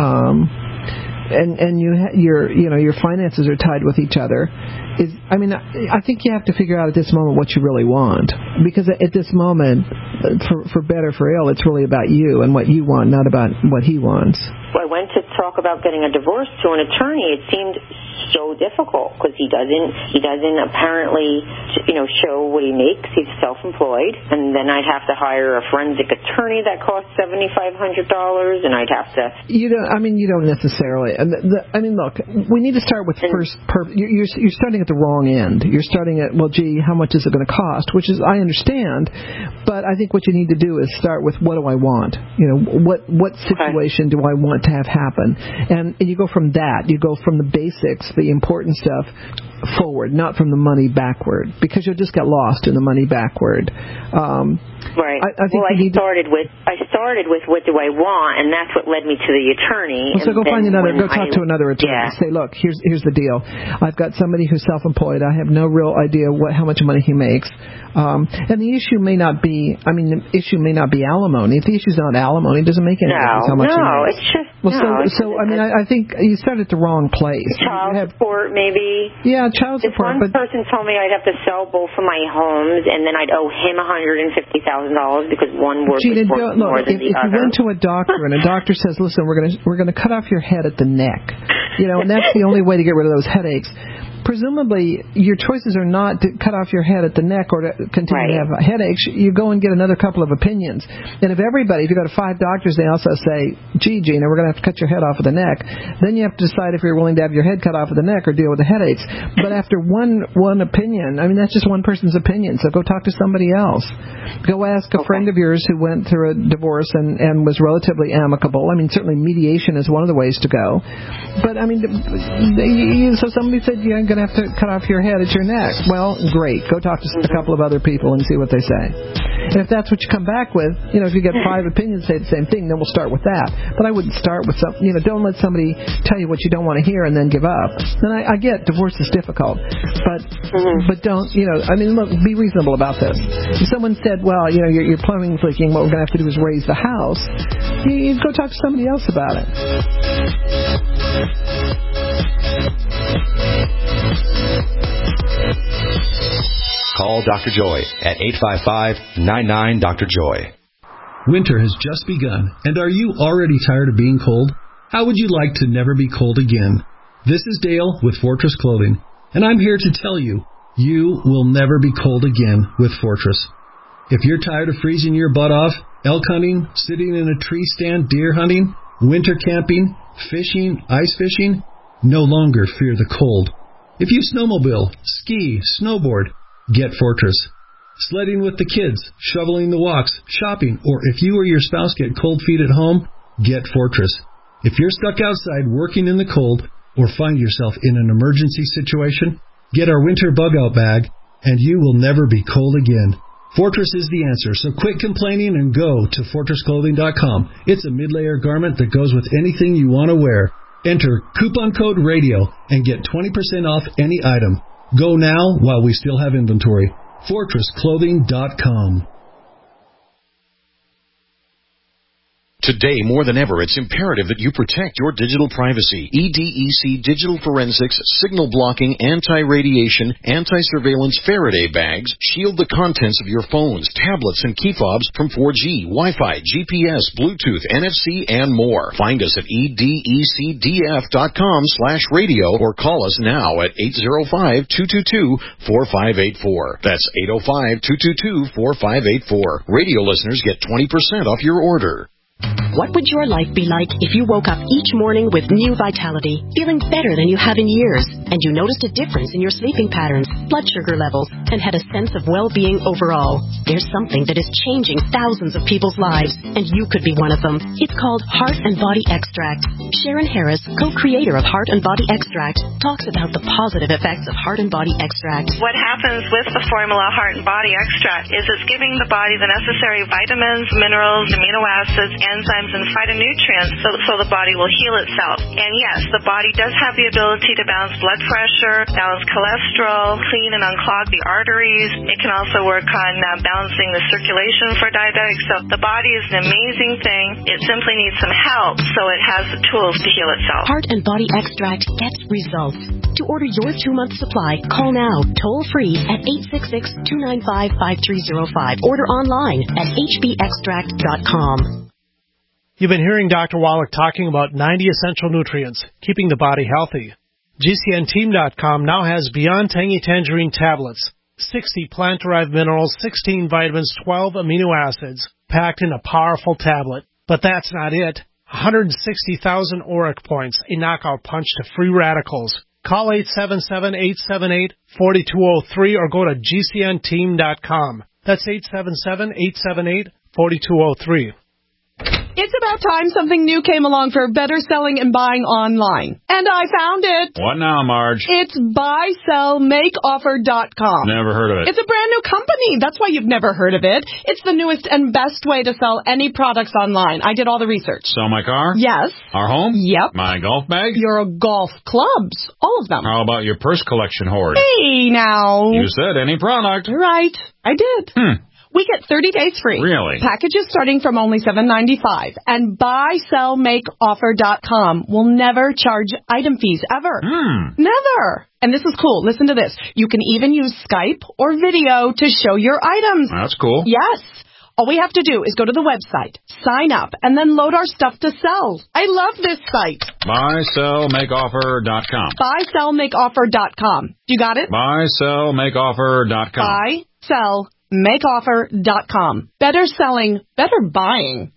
Um, And and you ha- your you know your finances are tied with each other. Is I mean I think you have to figure out at this moment what you really want, because at this moment, for for better for ill, it's really about you and what you want, not about what he wants. I went to talk about getting a divorce to an attorney. It seemed so difficult because he doesn't he doesn't apparently you know show what he makes. He's self-employed, and then I'd have to hire a forensic attorney that costs seventy-five hundred dollars, and I'd have to. You don't. I mean, you don't necessarily. And the, the, I mean, look, we need to start with and, first. Per, you're you're starting at the wrong end. You're starting at, well, gee, how much is it going to cost? Which is, I understand, but I think what you need to do is start with, what do I want? You know, what what situation okay. do I want to have happen? And, and you go from that. You go from the basics, the important stuff, forward, not from the money backward, because you'll just get lost in the money backward. Um, right. I, I think well, I started to, with I started with what do I want, and that's what led me to the attorney. Well, so go find another. Go talk I, to another attorney. Yeah. Say, look, here's here's the deal. I've got somebody who's self-employed. I have no real idea what how much money he makes. Um, and the issue may not be, I mean, the issue may not be alimony. If the issue's not alimony, it doesn't make any difference how much no, he makes. It's just, well, no, so, it's so I mean, I, I think you started at the wrong place. Child have, support, maybe. Yeah, child this support. One but, person told me I'd have to sell both of my homes, and then I'd owe him one hundred fifty thousand dollars because one worth Gina, was worth look, more than if, the if other. If you went to a doctor and a doctor says, listen, we're going to we're going to cut off your head at the neck, you know, and that's the only way to get rid of those headaches. Presumably, your choices are not to cut off your head at the neck or to continue right. to have headaches. You go and get another couple of opinions. And if everybody, if you go to five doctors, they also say, gee, Gina, we're going to have to cut your head off of the neck, then you have to decide if you're willing to have your head cut off of the neck or deal with the headaches. But after one one opinion, I mean, that's just one person's opinion, so go talk to somebody else. Go ask a okay. friend of yours who went through a divorce and, and was relatively amicable. I mean, certainly mediation is one of the ways to go. But, I mean, so somebody said, yeah, I'm going to have to cut off your head at your neck. Well, great. Go talk to a couple of other people and see what they say. And if that's what you come back with, you know, if you get five opinions say the same thing, then we'll start with that. But I wouldn't start with some, you know, don't let somebody tell you what you don't want to hear and then give up. And I, I get divorce is difficult, but mm-hmm. but don't, you know, I mean, look, be reasonable about this. If someone said, well, you know, your, your plumbing's leaking, what we're going to have to do is raise the house, you, you go talk to somebody else about it. Call Doctor Joy at eight five five, nine nine, Doctor Joy. Winter has just begun, and are you already tired of being cold? How would you like to never be cold again? This is Dale with Fortress Clothing, and I'm here to tell you, you will never be cold again with Fortress. If you're tired of freezing your butt off, elk hunting, sitting in a tree stand, deer hunting, winter camping, fishing, ice fishing, no longer fear the cold. If you snowmobile, ski, snowboard, get Fortress. Sledding with the kids, shoveling the walks, shopping, or if you or your spouse get cold feet at home, get Fortress. If you're stuck outside working in the cold or find yourself in an emergency situation, get our winter bug-out bag, and you will never be cold again. Fortress is the answer, so quit complaining and go to fortress clothing dot com. It's a mid-layer garment that goes with anything you want to wear. Enter coupon code RADIO and get twenty percent off any item. Go now while we still have inventory. fortress clothing dot com. Today, more than ever, it's imperative that you protect your digital privacy. E D E C Digital Forensics, signal blocking, anti-radiation, anti-surveillance Faraday bags shield the contents of your phones, tablets, and key fobs from four G, Wi-Fi, G P S, Bluetooth, N F C, and more. Find us at E D E C D F dot com slash radio or call us now at eight oh five, two two two, four five eight four. That's eight oh five, two two two, four five eight four. Radio listeners get twenty percent off your order. What would your life be like if you woke up each morning with new vitality, feeling better than you have in years, and you noticed a difference in your sleeping patterns, blood sugar levels, and had a sense of well-being overall? There's something that is changing thousands of people's lives, and you could be one of them. It's called Heart and Body Extract. Sharon Harris, co-creator of Heart and Body Extract, talks about the positive effects of Heart and Body Extract. What happens with the formula Heart and Body Extract is it's giving the body the necessary vitamins, minerals, amino acids, enzymes, and phytonutrients so, so the body will heal itself. And yes, the body does have the ability to balance blood pressure, balance cholesterol, clean and unclog the arteries. It can also work on uh, balancing the circulation for diabetics. So the body is an amazing thing. It simply needs some help so it has the tools to heal itself. Heart and Body Extract gets results. To order your two-month supply, call now, toll-free at eight six six, two nine five, five three zero five. Order online at h b extract dot com. You've been hearing Doctor Wallach talking about ninety essential nutrients, keeping the body healthy. G C N team dot com now has Beyond Tangy Tangerine tablets, sixty plant-derived minerals, sixteen vitamins, twelve amino acids, packed in a powerful tablet. But that's not it. one hundred sixty thousand auric points, a knockout punch to free radicals. Call eight seven seven, eight seven eight, four two zero three or go to G C N team dot com. That's eight seven seven, eight seven eight, four two zero three. It's about time something new came along for better selling and buying online. And I found it. What now, Marge? It's buy sell make offer dot com. Never heard of it. It's a brand new company. That's why you've never heard of it. It's the newest and best way to sell any products online. I did all the research. Sell my car? Yes. Our home? Yep. My golf bag? Your golf clubs. All of them. How about your purse collection hoard? Hey, now. You said any product. Right. I did. Hmm. We get thirty days free. Really? Packages starting from only seven ninety-five. And buy sell make offer dot com will never charge item fees ever. Hmm. Never. And this is cool. Listen to this. You can even use Skype or video to show your items. That's cool. Yes. All we have to do is go to the website, sign up, and then load our stuff to sell. I love this site. buy sell make offer dot com. buy sell make offer dot com. You got it? buy sell make offer dot com. buy sell make offer dot com. Better selling, better buying.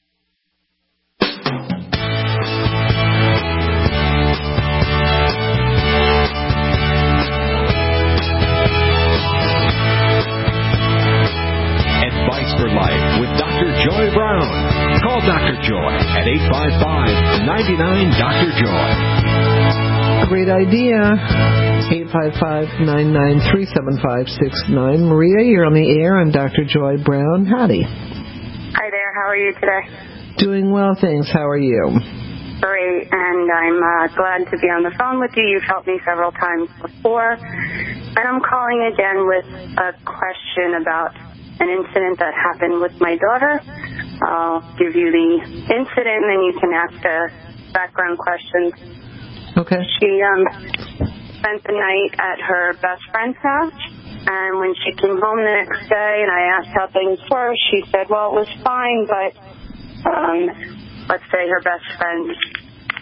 Advice for Life with Doctor Joy Brown. Call Doctor Joy at eight five five, nine nine, Doctor Joy. Great idea. eight five five, nine nine three, seven five six nine. Maria, you're on the air. I'm Doctor Joy Brown. Howdy. Hi there. How are you today? Doing well, thanks. How are you? Great, and I'm uh, glad to be on the phone with you. You've helped me several times before. And I'm calling again with a question about an incident that happened with my daughter. I'll give you the incident, and then you can ask the background questions. Okay. She um, spent the night at her best friend's house, and when she came home the next day and I asked how things were, she said, well, it was fine, but um, let's say her best friend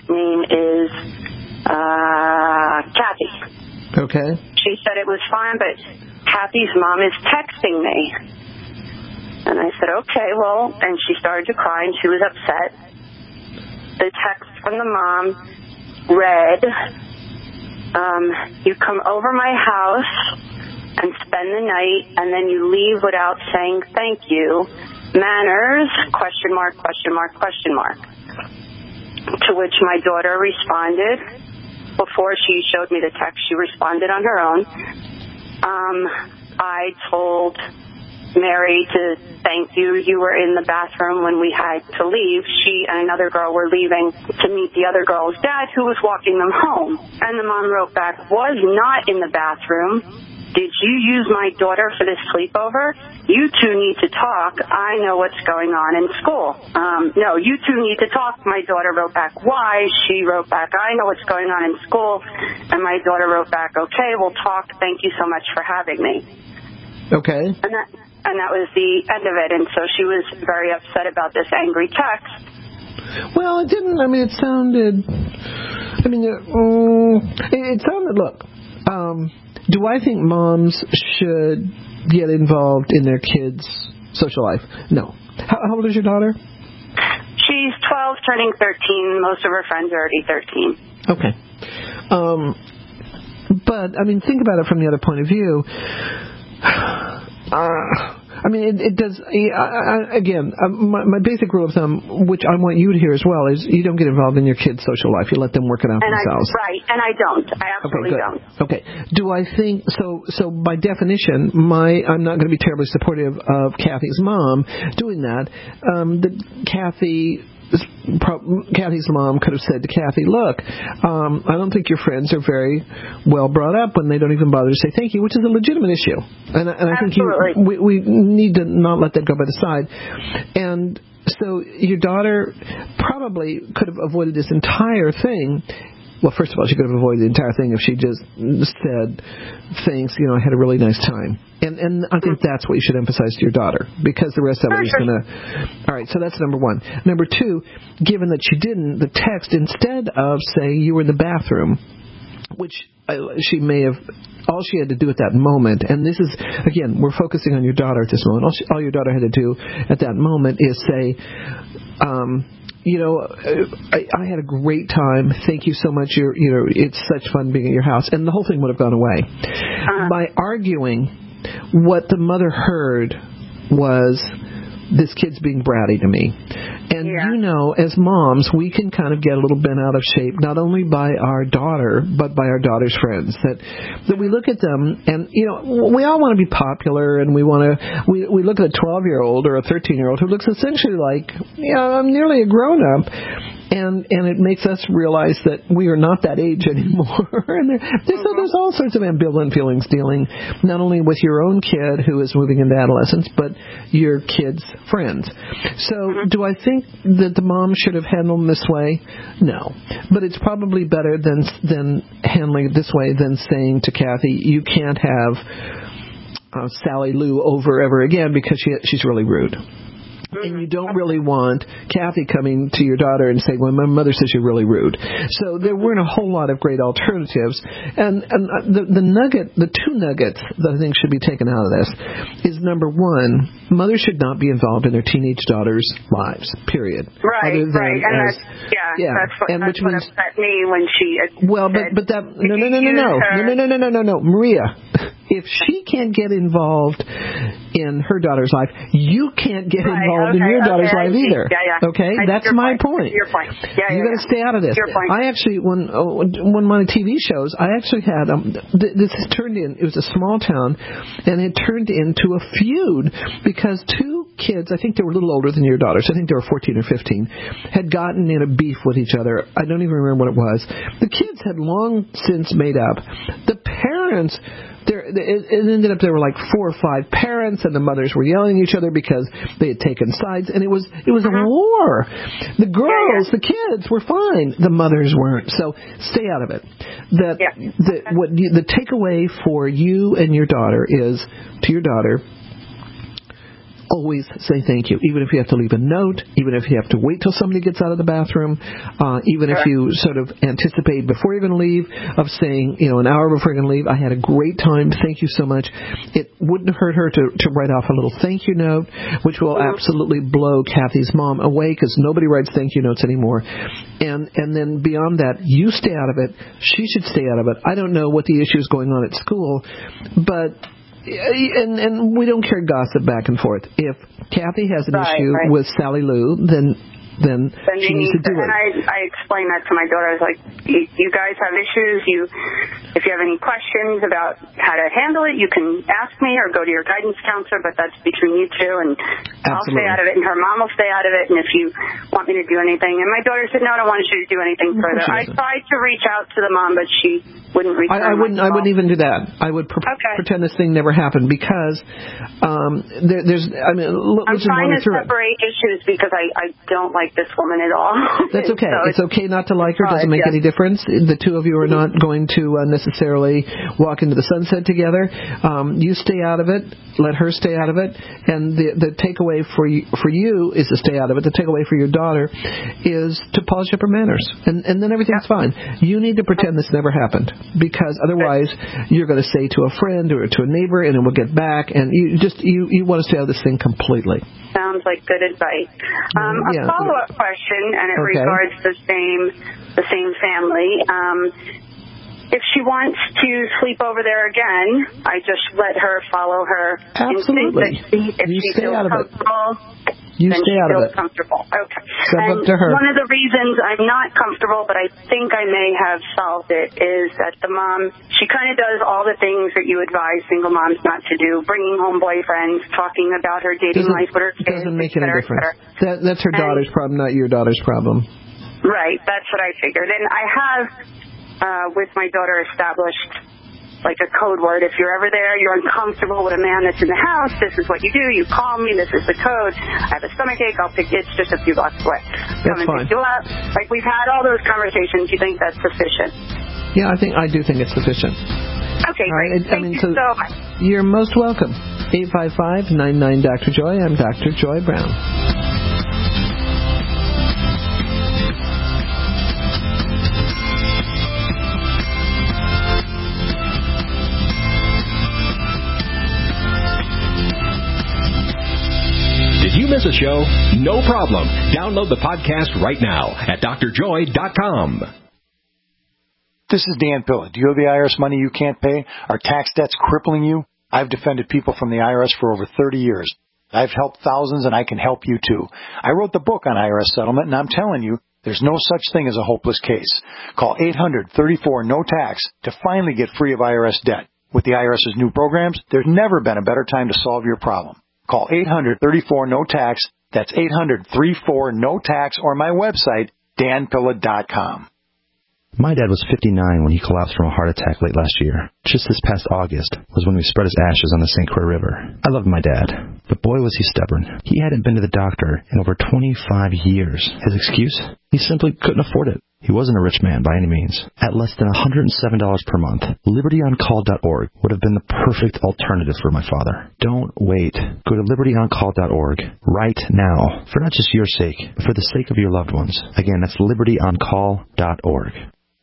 name is uh, Kathy. Okay. She said it was fine, but Kathy's mom is texting me. And I said, okay, well, and she started to cry, and she was upset. The text from the mom read, um, you come over my house and spend the night, and then you leave without saying thank you. Manners, question mark, question mark, question mark. To which my daughter responded. Before she showed me the text, she responded on her own. Um, I told Mary to thank you. You were in the bathroom when we had to leave. She and another girl were leaving to meet the other girl's dad, who was walking them home. And the mom wrote back, was not in the bathroom. Did you use my daughter for this sleepover? You two need to talk. I know what's going on in school. Um, no, you two need to talk. My daughter wrote back, why? She wrote back, I know what's going on in school. And my daughter wrote back, okay, we'll talk. Thank you so much for having me. Okay. And that, and that was the end of it. And so she was very upset about this angry text. Well, it didn't. I mean, it sounded. I mean, it, um, it, it sounded. Look, um, do I think moms should get involved in their kids' social life? No. How, how old is your daughter? She's twelve, turning thirteen. Most of her friends are already thirteen. Okay. Um, but I mean, think about it from the other point of view. Uh, I mean, it, it does, I, I, again, my, my basic rule of thumb, which I want you to hear as well, is you don't get involved in your kids' social life. You let them work it out and themselves. I, right, and I don't. I absolutely okay, don't. Okay. Do I think, so So by definition, my I'm not going to be terribly supportive of Kathy's mom doing that. Um, the Kathy... Kathy's mom could have said to Kathy, look, um, I don't think your friends are very well brought up when they don't even bother to say thank you, which is a legitimate issue. And, and I think you, we, we need to not let that go by the side. And so your daughter probably could have avoided this entire thing. Well, first of all, she could have avoided the entire thing if she just said, thanks, you know, I had a really nice time. And and I think that's what you should emphasize to your daughter, because the rest of it is going to... All right, so that's number one. Number two, given that she didn't, the text, instead of saying you were in the bathroom, which she may have... All she had to do at that moment, and this is, again, we're focusing on your daughter at this moment. All, she, all your daughter had to do at that moment is say... Um, You know, I, I had a great time. Thank you so much. You're, you know, it's such fun being at your house, and the whole thing would have gone away. Uh-huh. By arguing, what the mother heard was, this kid's being bratty to me. And yeah. you know, as moms, we can kind of get a little bent out of shape, not only by our daughter, but by our daughter's friends. That that we look at them, and, you know, we all want to be popular, and we want to, we, we look at a twelve-year-old or a thirteen-year-old who looks essentially like, you know, I'm nearly a grown-up. And and it makes us realize that we are not that age anymore. and there, there's, so there's all sorts of ambivalent feelings dealing not only with your own kid who is moving into adolescence, but your kid's friends. So do I think that the mom should have handled them this way? No. But it's probably better than than handling it this way than saying to Kathy, you can't have uh, Sally Lou over ever again because she she's really rude. And you don't really want Kathy coming to your daughter and saying, well, my mother says you're really rude. So there weren't a whole lot of great alternatives. And, and the, the nugget, the two nuggets that I think should be taken out of this is, number one, mothers should not be involved in their teenage daughters' lives, period. Right, Other than right. And as, that's, yeah, yeah, that's what, and that's which what means, upset me when she Well, but, but that, no, no, no, no, no, no, no, no, no, no, no, Maria. If she can't get involved in her daughter's life, you can't get right, involved okay, in your daughter's okay, life either. Yeah, yeah. Okay, I, that's my point. point. Your point. Yeah, you yeah, got to yeah. stay out of this. Your point. I actually, when uh, one of my T V shows, I actually had um, th- this turned in. It was a small town, and it turned into a feud because two kids, I think they were a little older than your daughters. I think they were fourteen or fifteen, had gotten in a beef with each other. I don't even remember what it was. The kids had long since made up. The parents. There, it ended up there were like four or five parents, and the mothers were yelling at each other because they had taken sides, and it was it was uh-huh. a war. The girls, yeah, yeah. the kids were fine, the mothers weren't. So stay out of it. That yeah. the what you, the takeaway for you and your daughter is, to your daughter, always say thank you, even if you have to leave a note, even if you have to wait till somebody gets out of the bathroom, uh, even if you sort of anticipate before you're going to leave of saying, you know, an hour before you're going to leave, I had a great time, thank you so much. It wouldn't hurt her to, to write off a little thank you note, which will absolutely blow Kathy's mom away because nobody writes thank you notes anymore. And and then beyond that, you stay out of it. She should stay out of it. I don't know what the issue is going on at school, but and and we don't care gossip back and forth. If Kathy has an right, issue right. with Sally Lou, then then, then she needs to do and it. I, I explained that to my daughter. I was like, you, you guys have issues. You, if you have any questions about how to handle it, you can ask me or go to your guidance counselor, but that's between you two, and Absolutely. I'll stay out of it, and her mom will stay out of it, and if you want me to do anything. And my daughter said, no, I don't want you to do anything further. I tried to reach out to the mom, but she wouldn't reach out. I, I wouldn't. I wouldn't even do that. I would pre- okay. pretend this thing never happened because um, there, there's. I mean, l- I'm let's just trying to monitor separate it. issues because I, I don't like this woman at all. That's okay. so it's okay not to like her. Doesn't make yeah. any difference. The two of you are not going to uh, necessarily walk into the sunset together. Um, you stay out of it. Let her stay out of it. And the the takeaway for you, for you is to stay out of it. The takeaway for your daughter is to polish up her manners, and and then everything's yeah. fine. You need to pretend this never happened because otherwise you're going to say to a friend or to a neighbor, and it will get back. And you just you you want to stay out of this thing completely. Sounds like good advice. Um, a yeah. follow-up question, and it okay. regards the same the same family. Um, if she wants to sleep over there again, I just let her follow her Absolutely. instinct. If you she stay feels out of comfortable, it. You then stay she out feels of it. comfortable. Okay. Step and up to her. One of the reasons I'm not comfortable, but I think I may have solved it, is that the mom, she kind of does all the things that you advise single moms not to do, bringing home boyfriends, talking about her dating doesn't, life with her kids. Doesn't make et cetera, any difference. That, that's her and, daughter's problem, not your daughter's problem. Right. That's what I figured. And I have, uh, with my daughter, established like a code word. If you're ever there, you're uncomfortable with a man that's in the house, this is what you do. You call me. This is the code. I have a stomachache. I'll pick it. It's just a few blocks away. That's Come and fine. pick you up. Like, we've had all those conversations. Do you think that's sufficient? Yeah, I think I do think it's sufficient. Okay, Right, great. I Thank mean, you so, so much. You're most welcome. eight five five, nine nine, Doctor Joy. I'm Doctor Joy Brown. Did you miss a show? No problem. Download the podcast right now at D R joy dot com. This is Dan Pilla. Do you owe the I R S money you can't pay? Are tax debts crippling you? I've defended people from the I R S for over thirty years. I've helped thousands, and I can help you too. I wrote the book on I R S settlement, and I'm telling you, there's no such thing as a hopeless case. Call eight hundred, thirty-four, no tax to finally get free of I R S debt. With the IRS's new programs, there's never been a better time to solve your problem. Call eight hundred, thirty-four, no tax. That's eight hundred, thirty-four, no tax, or my website, dan pilla dot com. My dad was fifty-nine when he collapsed from a heart attack late last year. Just this past August was when we spread his ashes on the Saint Croix River. I loved my dad, but boy was he stubborn. He hadn't been to the doctor in over twenty-five years. His excuse? He simply couldn't afford it. He wasn't a rich man by any means. At less than one hundred seven dollars per month, liberty on call dot org would have been the perfect alternative for my father. Don't wait. Go to liberty on call dot org right now, for not just your sake, but for the sake of your loved ones. Again, that's liberty on call dot org.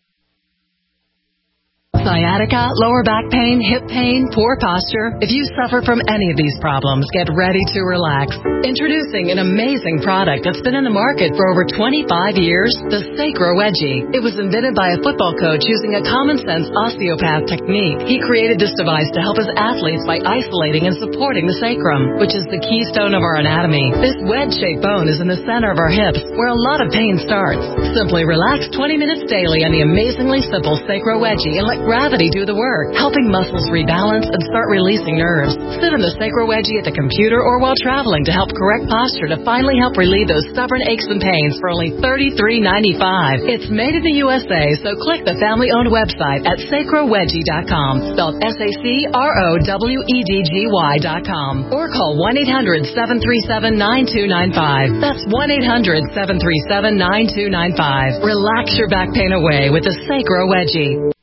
Sciatica, lower back pain, hip pain, poor posture. If you suffer from any of these problems, get ready to relax. Introducing an amazing product that's been in the market for over twenty-five years, the Sacro Wedgie. It was invented by a football coach using a common-sense osteopath technique. He created this device to help his athletes by isolating and supporting the sacrum, which is the keystone of our anatomy. This wedge-shaped bone is in the center of our hips, where a lot of pain starts. Simply relax twenty minutes daily on the amazingly simple Sacro Wedgie and let gravity do the work, helping muscles rebalance and start releasing nerves. Sit in the Sacro Wedgie at the computer or while traveling to help correct posture to finally help relieve those stubborn aches and pains for only thirty-three ninety-five. It's made in the U S A, so click the family-owned website at sacro wedgie dot com, spelled S A C R O W E D G Y dot com, or call one eight hundred, seven three seven, nine two nine five. That's one eight hundred, seven three seven, nine two nine five. Relax your back pain away with the Sacro Wedgie.